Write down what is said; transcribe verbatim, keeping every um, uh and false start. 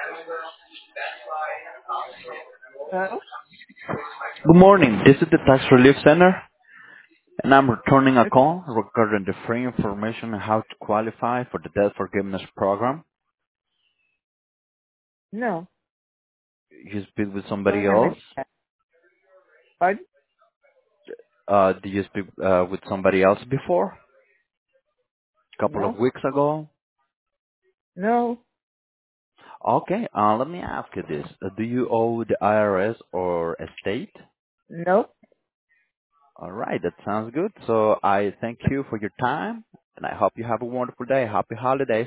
Hello? Good morning. This is the Tax Relief Center, and I'm returning a Okay. call regarding the free information on how to qualify for the debt forgiveness program. No. You speak with Go somebody ahead and else? make that. Pardon? Uh, did you speak uh, with somebody else before? A couple of No. weeks ago? No. Okay, uh, let me ask you this. Uh, do you owe the I R S or a state? No. All right, that sounds good. So I thank you for your time, and I hope you have a wonderful day. Happy holidays.